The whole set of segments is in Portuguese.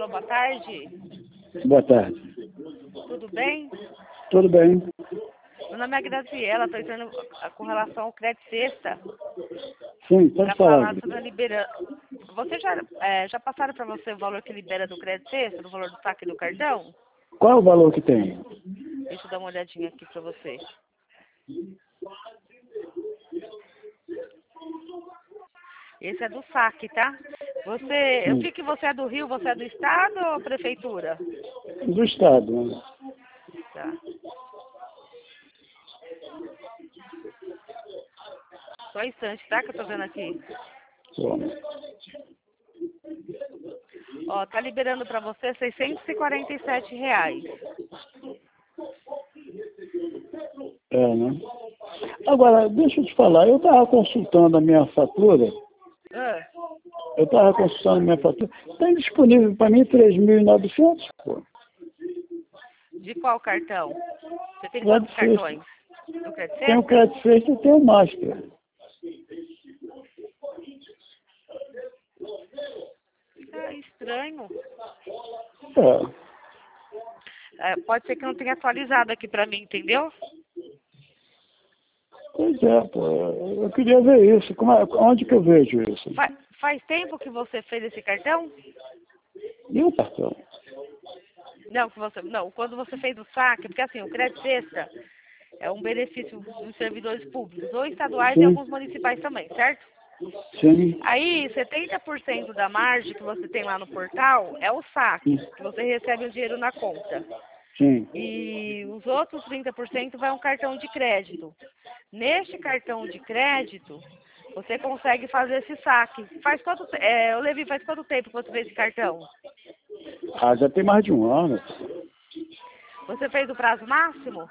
Alô, boa tarde. Boa tarde. Tudo bem? Tudo bem? Meu nome é Graziela, estou entrando com relação ao crédito sexta. Sim, Para pode falar. falar sobre a liberação. Você já passaram para você o valor que libera do crédito sexta, do valor do saque do cartão? Qual é o valor que tem? Deixa eu dar uma olhadinha aqui para você. Esse é do saque, tá? Eu vi que você é do Rio, você é do Estado ou prefeitura? Do Estado, né? Tá. Só um instante, tá? Que eu tô vendo aqui. Bom. Ó, tá liberando pra você R$ 647. É, né? Agora, deixa eu te falar, eu estava consultando a minha fatura. Ah, Tem disponível para mim 3.900, pô. de qual cartão? Você tem Crédito quantos Sexta. cartões? Do crédito Tem o sexta? Crédito Sexta e tem o Master. Ah, estranho. Pode ser que não tenha atualizado aqui pra mim, entendeu? Pois é, pô. Eu queria ver isso. Onde que eu vejo isso? Faz tempo que você fez esse cartão? E o cartão? Não, quando você fez o saque, porque assim, o crédito sexta é um benefício dos servidores públicos, ou estaduais e Sim, alguns municipais também, certo? sim, Aí, 70% da margem que você tem lá no portal é o saque, que você recebe o dinheiro na conta. sim. E os outros 30% vai um cartão de crédito. Neste cartão de crédito, você consegue fazer esse saque. Levi, faz quanto tempo que você fez esse cartão? Ah, já tem mais de um ano. Você fez o prazo máximo?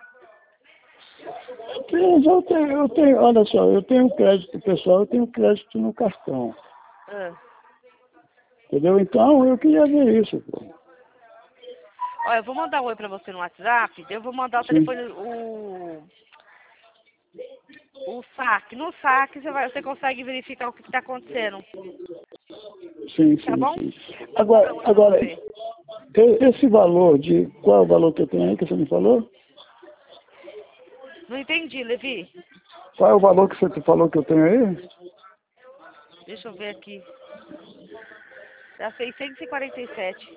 Olha só, eu tenho crédito pessoal, eu tenho crédito no cartão. Ah. Entendeu? Então, eu queria ver isso, pô. Olha, eu vou mandar um oi pra você no WhatsApp, eu vou mandar o Sim, telefone, o saque. No saque você consegue verificar o que está acontecendo. sim, Tá sim, bom? sim. Vou mandar um oi pra Agora, você. esse valor qual é o valor que eu tenho aí que você me falou? Não entendi, Levi. Qual é o valor que você falou que eu tenho aí? Deixa eu ver aqui. Dá 647.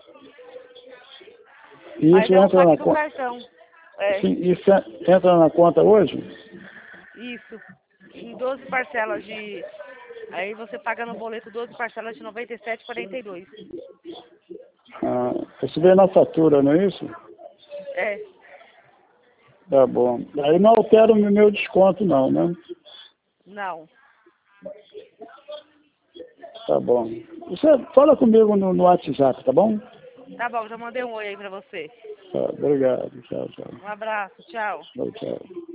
E Mas isso é o entra na saque do conta. cartão. É, Sim, isso entra na conta hoje? isso. Em 12 parcelas de... Aí você paga no boleto 12 parcelas de 97,42. Ah, isso vem na fatura, não é isso? É. Tá bom. Aí não altera o meu desconto não, né? Não. Tá bom. Você fala comigo no WhatsApp, tá bom? Tá bom, já mandei um oi aí pra você. Tá, obrigado. Tchau, tchau. Um abraço, tchau. Tchau, tchau.